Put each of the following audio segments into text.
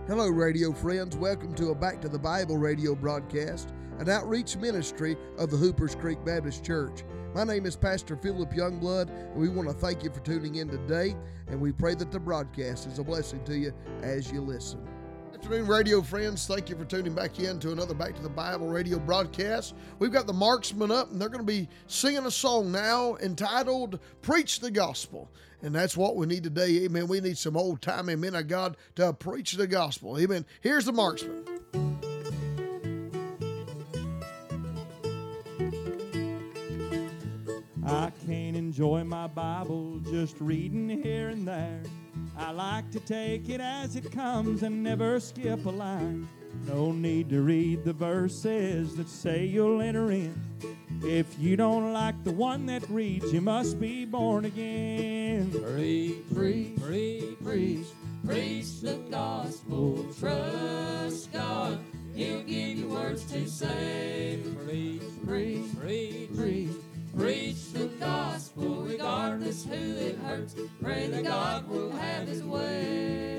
Hello, radio friends. Welcome to a Back to the Bible radio broadcast, an outreach ministry of the Hoopers Creek Baptist Church. My name is Pastor Philip Youngblood, and we want to thank you for tuning in today, and we pray that the broadcast is a blessing to you as you listen. Good afternoon, radio friends. Thank you for tuning back in to another Back to the Bible radio broadcast. We've got the Marksmen up, and they're going to be singing a song now entitled Preach the Gospel. And that's what we need today. Amen. We need some old-timey men of God to preach the gospel. Amen. Here's the Marksmen. I can't enjoy my Bible just reading here and there. I like to take it as it comes and never skip a line. No need to read the verses that say you'll enter in. If you don't like the one that reads, you must be born again. Preach, preach, preach, preach, preach the gospel. Trust God, He'll give you words to say. Preach, preach, preach, preach, preach the gospel, regardless who it hurts. Pray that God will have His way.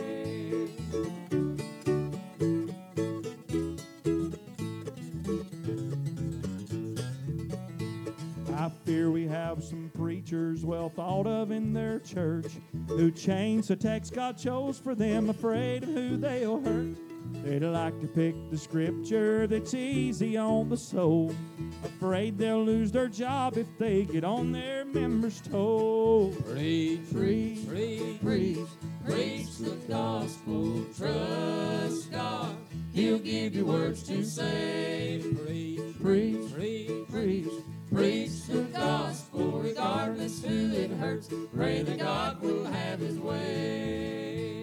I fear we have some preachers well thought of in their church who change the text God chose for them, afraid of who they'll hurt. They'd like to pick the scripture that's easy on the soul, afraid they'll lose their job if they get on their members' toes. Preach, preach, preach, preach, preach the gospel. Trust God, He'll give you words to say. Preach, preach, preach, preach, preach the gospel, regardless who it hurts. Pray that God will have His way.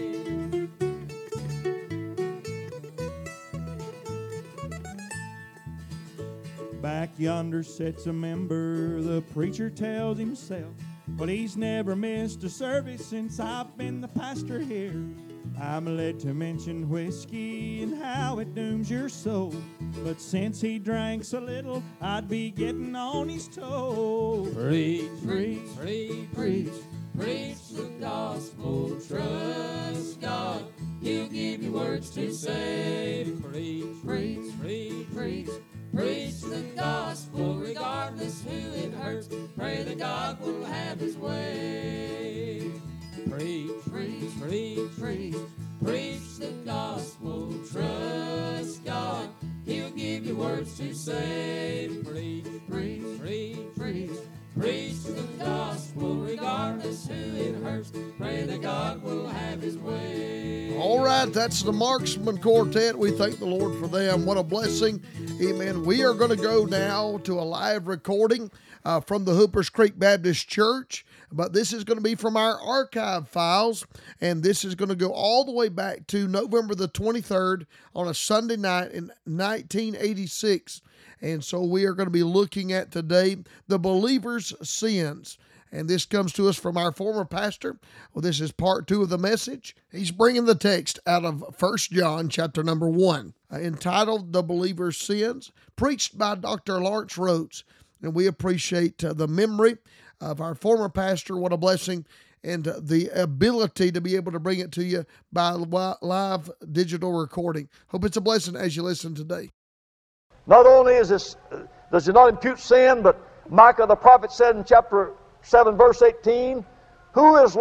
Back yonder sits a member, the preacher tells himself, well, he's never missed a service since I've been the pastor here. I'm led to mention whiskey and how it dooms your soul, but since he drank so little, I'd be getting on his toes. Preach, preach, preach, preach, preach the gospel. Trust God, He'll give you words to say. Preach, preach, preach, preach, preach the gospel, regardless who it hurts. Pray that God will have His way. Preach, preach, preach, preach, preach the gospel. Trust God, He'll give you words to say. Preach, preach, preach, preach, preach the gospel, regardless who it hurts. Pray that God will have His way. All right, that's the Marksmen Quartet. We thank the Lord for them. What a blessing. Amen. We are going to go now to a live recording from the Hoopers Creek Baptist Church, but this is going to be from our archive files, and this is going to go all the way back to November the 23rd on a Sunday night in 1986. And so we are going to be looking at today the believer's sins. And this comes to us from our former pastor. Well, this is part 2 of the message. He's bringing the text out of 1 John chapter number 1, entitled The Believer's Sins, preached by Dr. Lawrence Rhodes. And we appreciate the memory of our former pastor. What a blessing, and the ability to be able to bring it to you by live digital recording. Hope it's a blessing as you listen today. Not only is this, does it not impute sin, but Micah the prophet said in chapter 7 verse 18, who is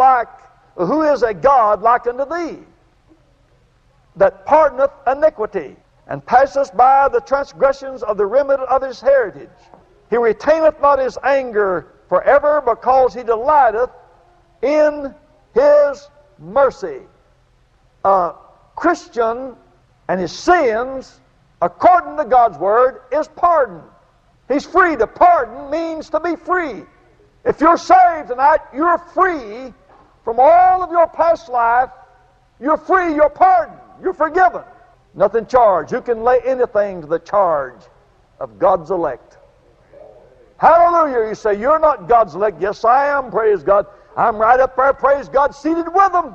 a God like unto thee, that pardoneth iniquity, and passeth by the transgressions of the remnant of his heritage. He retaineth not his anger forever, because he delighteth in his mercy. A Christian and his sins, according to God's word, is pardon. He's free. To pardon means to be free. If you're saved tonight, you're free from all of your past life. You're free, you're pardoned, you're forgiven. Nothing charged. Who can lay anything to the charge of God's elect? Hallelujah. You say, you're not God's elect. Yes, I am, praise God. I'm right up there, praise God, seated with them.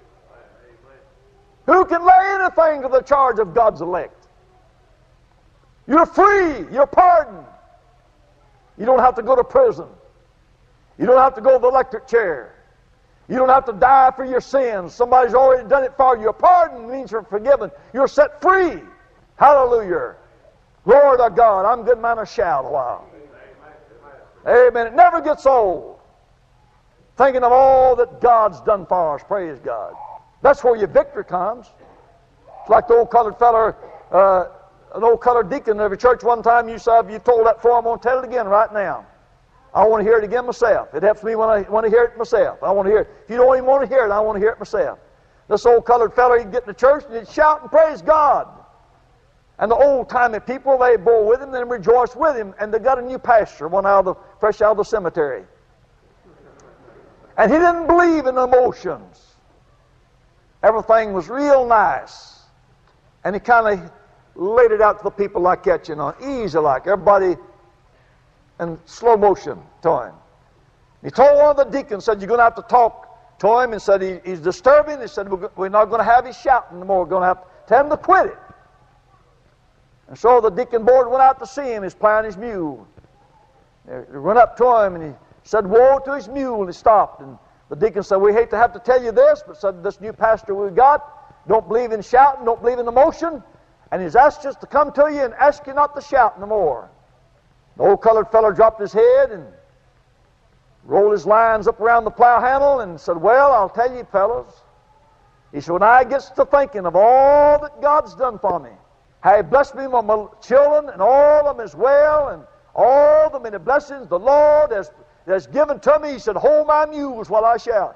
Who can lay anything to the charge of God's elect? You're free, you're pardoned. You don't have to go to prison. You don't have to go to the electric chair. You don't have to die for your sins. Somebody's already done it for you. Your pardon means you're forgiven. You're set free. Hallelujah. Glory to God. I'm good man to shout a while. Amen. It never gets old. Thinking of all that God's done for us. Praise God. That's where your victory comes. It's like the old colored feller, an old colored deacon in every church one time you said, you told that for, I'm going to tell it again right now. I want to hear it again myself. It helps me when I want to hear it myself. I want to hear it. If you don't even want to hear it, I want to hear it myself. This old colored feller, he'd get in the church and he'd shout and praise God. And the old-timey people, they bore with him and rejoiced with him. And they got a new pastor, fresh out of the cemetery. And he didn't believe in emotions. Everything was real nice. And he kind of laid it out to the people like that, easy like. Everybody in slow motion to him. He told one of the deacons, said, you're going to have to talk to him. And said, he's disturbing. He said, we're not going to have his shouting anymore. We're going to have to tell him to quit it. And so the deacon board went out to see him. He's plowing his mule. They went up to him and he said, woe to his mule. And he stopped. And the deacon said, we hate to have to tell you this, but said, this new pastor we've got don't believe in shouting, don't believe in emotion. And he's asked us to come to you and ask you not to shout no more. The old colored fellow dropped his head and rolled his lines up around the plow handle and said, well, I'll tell you, fellas. He said, when I gets to thinking of all that God's done for me, how He blessed me with my children and all of them as well, and all the many blessings the Lord has given to me, He said, hold my mules while I shout.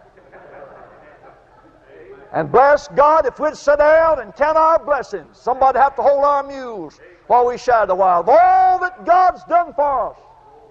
And bless God, if we'd sit down and count our blessings, somebody have to hold our mules while we shout a while. Of all that God's done for us,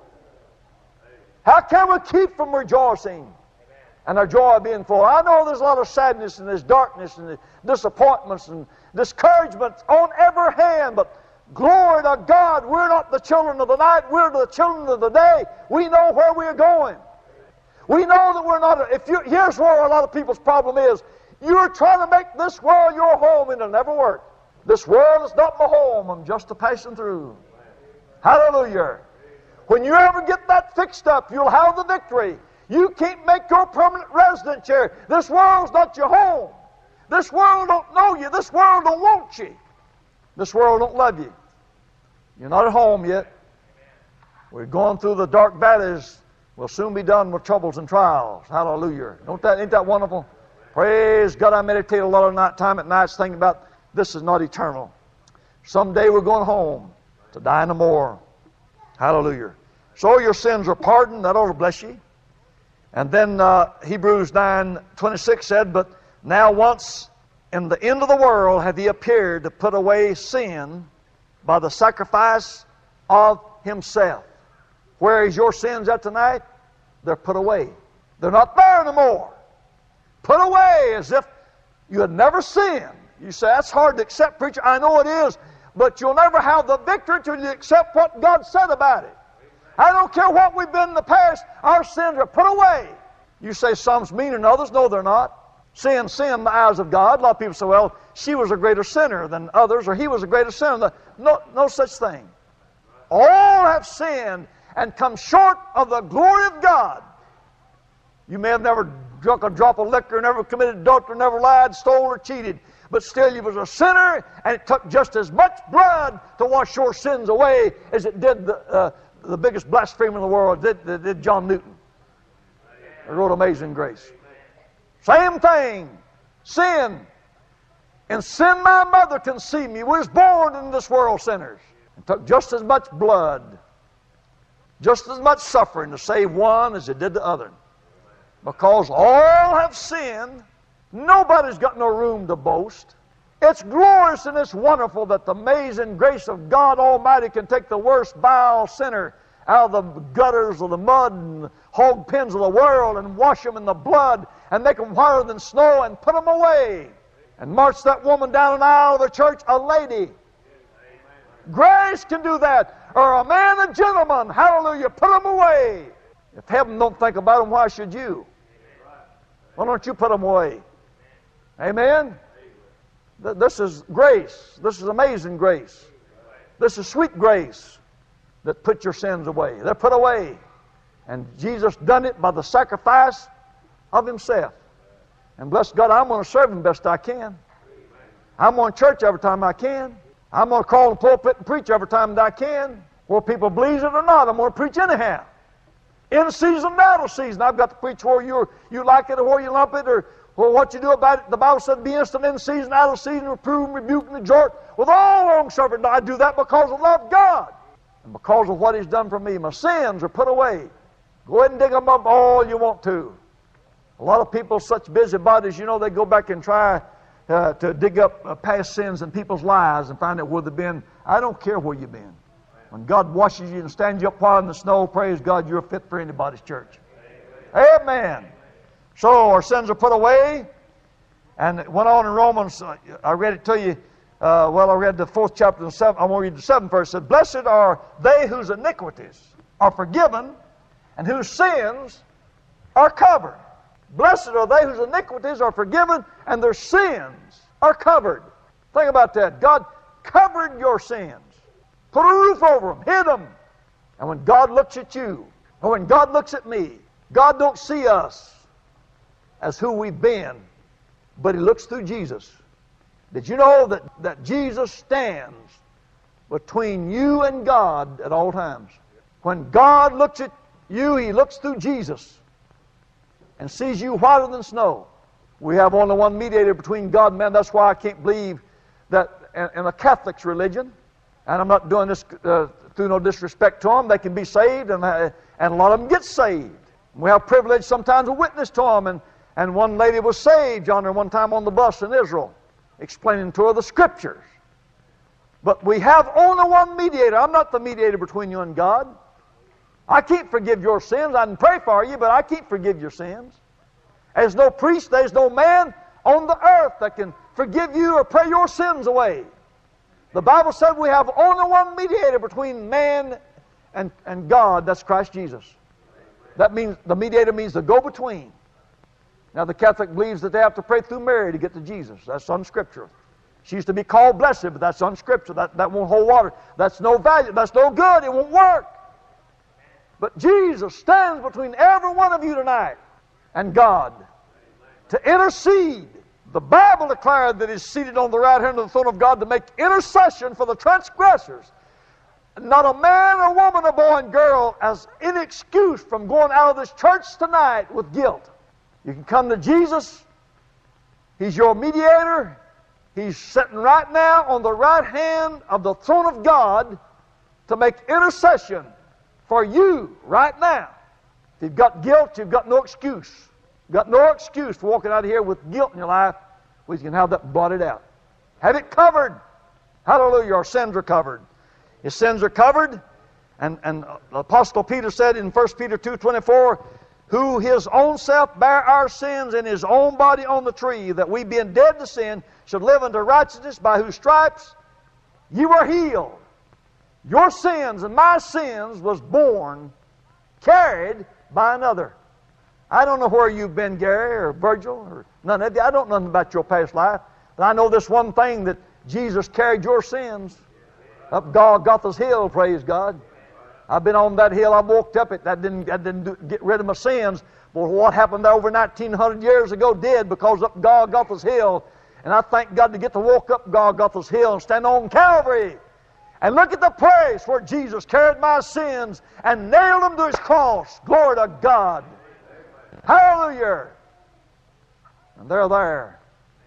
how can we keep from rejoicing and our joy being full? I know there's a lot of sadness and there's darkness and disappointments and discouragements on every hand, but glory to God, we're not the children of the night, we're the children of the day. We know where we're going. We know that we're not, here's where a lot of people's problem is. You're trying to make this world your home and it'll never work. This world is not my home, I'm just a passing through. Hallelujah. When you ever get that fixed up, you'll have the victory. You can't make your permanent residence here. This world's not your home. This world don't know you. This world don't want you. This world don't love you. You're not at home yet. We're going through the dark valleys. We'll soon be done with troubles and trials. Hallelujah. Ain't that wonderful? Praise God. I meditate a lot of time at nights thinking about this is not eternal. Someday we're going home to die no more. Hallelujah. So your sins are pardoned. That ought to bless you. And then Hebrews 9:26 said, but now once in the end of the world hath He appeared to put away sin by the sacrifice of Himself. Where is your sins at tonight? They're put away. They're not there anymore. Put away as if you had never sinned. You say, that's hard to accept, preacher. I know it is. But you'll never have the victory till you accept what God said about it. I don't care what we've been in the past. Our sins are put away. You say some's meaner than others. No, they're not. Sin in the eyes of God. A lot of people say, well, she was a greater sinner than others, or he was a greater sinner. No such thing. All have sinned and come short of the glory of God. You may have never drunk a drop of liquor, never committed adultery, never lied, stole, or cheated. But still you was a sinner, and it took just as much blood to wash your sins away as it did the biggest blasphemer in the world, did John Newton. He wrote Amazing Grace. Same thing. Sin. In sin my mother conceived me. We was born in this world sinners. It took just as much blood, just as much suffering to save one as it did the other. Because all have sinned. Nobody's got no room to boast. It's glorious and it's wonderful that the amazing grace of God Almighty can take the worst vile sinner out of the gutters of the mud and the hog pens of the world and wash them in the blood and make them whiter than snow and put them away. And march that woman down an aisle of the church, a lady. Grace can do that. Or a man, a gentleman, hallelujah, put them away. If heaven don't think about them, why should you? Why don't you put them away? Amen? This is grace. This is amazing grace. This is sweet grace that put your sins away. They're put away. And Jesus done it by the sacrifice of himself. And bless God, I'm going to serve him best I can. I'm going to church every time I can. I'm going to call the pulpit and preach every time that I can. Whether people believe it or not, I'm going to preach anyhow. In season and out of season, I've got to preach where you like it or where you lump it or what you do about it. The Bible said, be instant in season, out of season, reprove and rebuke and exhort with all long suffering. I do that because I love God and because of what he's done for me. My sins are put away. Go ahead and dig them up all you want to. A lot of people, such busybodies, they go back and try to dig up past sins in people's lives and find out where they've been. I don't care where you've been. When God washes you and stands you up while in the snow, praise God, you're fit for anybody's church. Amen. So our sins are put away. And it went on in Romans, I read it to you, I read the 4th chapter, I'm going to read the 7th verse. It said, blessed are they whose iniquities are forgiven and whose sins are covered. Blessed are they whose iniquities are forgiven and their sins are covered. Think about that. God covered your sins. Put a roof over them, hid them. And when God looks at you, or when God looks at me, God don't see us as who we've been, but he looks through Jesus. Did you know that Jesus stands between you and God at all times? When God looks at you, he looks through Jesus and sees you whiter than snow. We have only one mediator between God and man. That's why I can't believe that in a Catholic's religion, and I'm not doing this through no disrespect to them, they can be saved, and a lot of them get saved. We have privilege sometimes to witness to them, and one lady was saved yonder one time on the bus in Israel, explaining to her the Scriptures. But we have only one mediator. I'm not the mediator between you and God. I can't forgive your sins. I can pray for you, but I can't forgive your sins. There's no priest, there's no man on the earth that can forgive you or pray your sins away. The Bible said we have only one mediator between man and God. That's Christ Jesus. That means, the mediator means the go-between. Now the Catholic believes that they have to pray through Mary to get to Jesus. That's unscriptural. She used to be called blessed, but that's unscriptural. That won't hold water. That's no value. That's no good. It won't work. But Jesus stands between every one of you tonight and God to intercede. The Bible declared that he's seated on the right hand of the throne of God to make intercession for the transgressors. Not a man or woman or boy and girl has any excuse from going out of this church tonight with guilt. You can come to Jesus. He's your mediator. He's sitting right now on the right hand of the throne of God to make intercession for you right now. If you've got guilt, you've got no excuse. You've got no excuse for walking out of here with guilt in your life. We can have that blotted out. Have it covered. Hallelujah. Our sins are covered. His sins are covered. And Apostle Peter said in 1 Peter 2:24, who his own self bare our sins in his own body on the tree, that we being dead to sin should live unto righteousness, by whose stripes you were healed. Your sins and my sins was carried by another. I don't know where you've been, Gary or Virgil or none of you. I don't know nothing about your past life. But I know this one thing, that Jesus carried your sins up Golgotha's hill, praise God. I've been on that hill. I walked up it. That didn't get rid of my sins. But what happened there over 1900 years ago did, because up Golgotha's hill. And I thank God to get to walk up Golgotha's hill and stand on Calvary and look at the place where Jesus carried my sins and nailed them to his cross. Glory to God. Hallelujah. And they're there.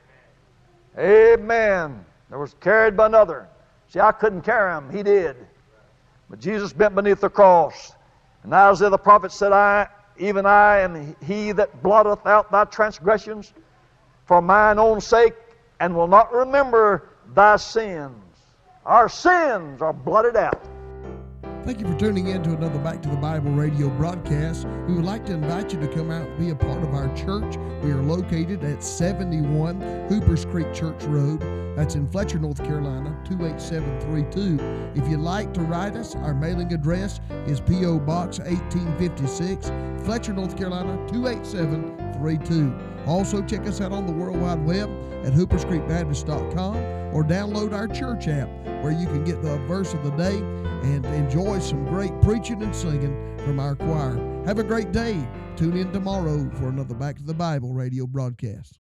Amen. They was carried by another. See, I couldn't carry them. He did. But Jesus bent beneath the cross. And Isaiah the prophet said, even I am he that blotteth out thy transgressions for mine own sake, and will not remember thy sins. Our sins are blotted out. Thank you for tuning in to another Back to the Bible radio broadcast. We would like to invite you to come out and be a part of our church. We are located at 71 Hoopers Creek Church Road, That's in Fletcher, North Carolina, 28732. If you'd like to write us, our mailing address is P.O. Box 1856, Fletcher, North Carolina, 28732. Also, check us out on the World Wide Web at hooperscreekbaptist.com or download our church app where you can get the verse of the day and enjoy some great preaching and singing from our choir. Have a great day. Tune in tomorrow for another Back to the Bible radio broadcast.